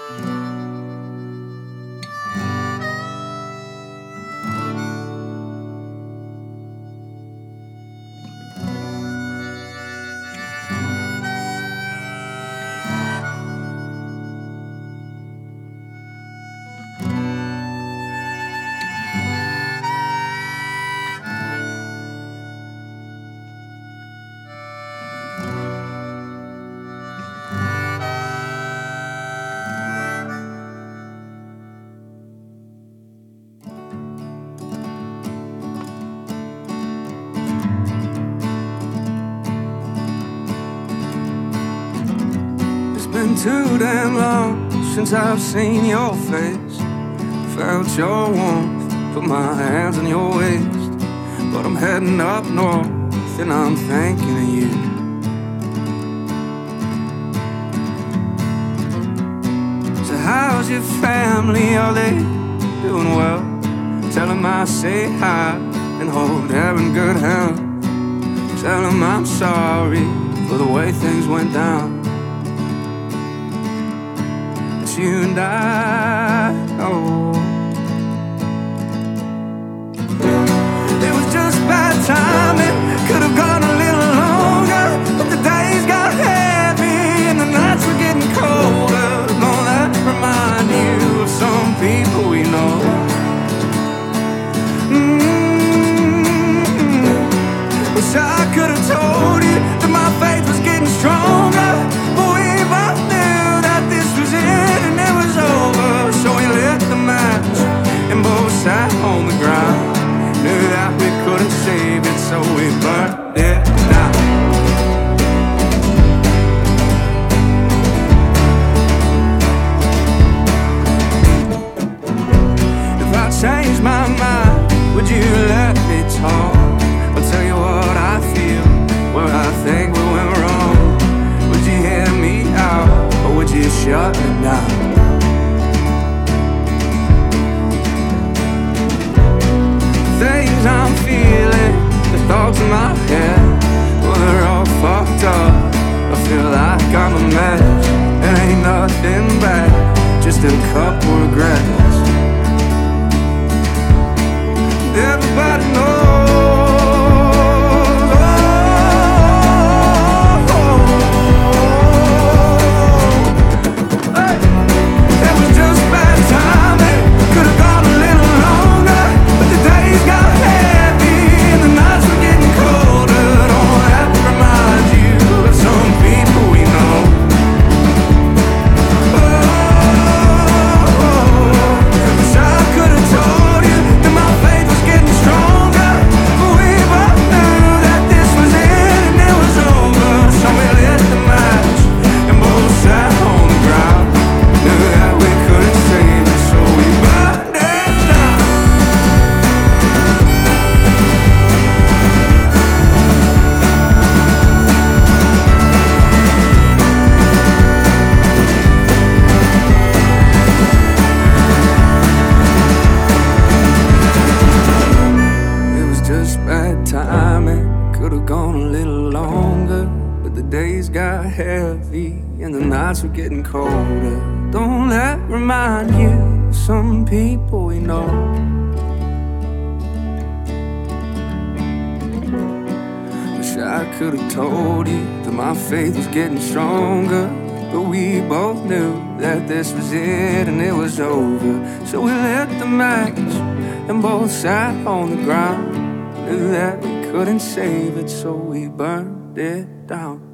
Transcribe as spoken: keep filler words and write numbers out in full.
Been too damn long since I've seen your face, felt your warmth, put my hands on your waist. But I'm heading up north and I'm thinking of you. So how's your family? Are they doing well? Tell them I say hi and hope they're in good health. Tell them I'm sorry for the way things went down. You and I, oh, it was just bad timing. Could have gone a little longer, but the days got heavy and the nights were getting colder. Don't that remind you of some people we know? Mm-hmm. Wish I could have told you that my faith was getting stronger, but we both knew that this was it. Over, so we lit the match and both sat on the ground. Knew that we couldn't save it, so we burned it down. If I changed my mind, would you let me talk? I'll tell you what I feel, where I think we went wrong. Would you hear me out, or would you shut me down? Things I'm feeling, the thoughts in my head, well, they're all fucked up. I feel like I'm a mess. It ain't nothing bad, just a couple regrets. Everybody knows. Heavy and the nights were getting colder. Don't let remind you of some people we know. Wish I could have told you that my faith was getting stronger, but we both knew that this was it and it was over. So we lit the match and both sat on the ground. Knew that we couldn't save it, so we burned it down.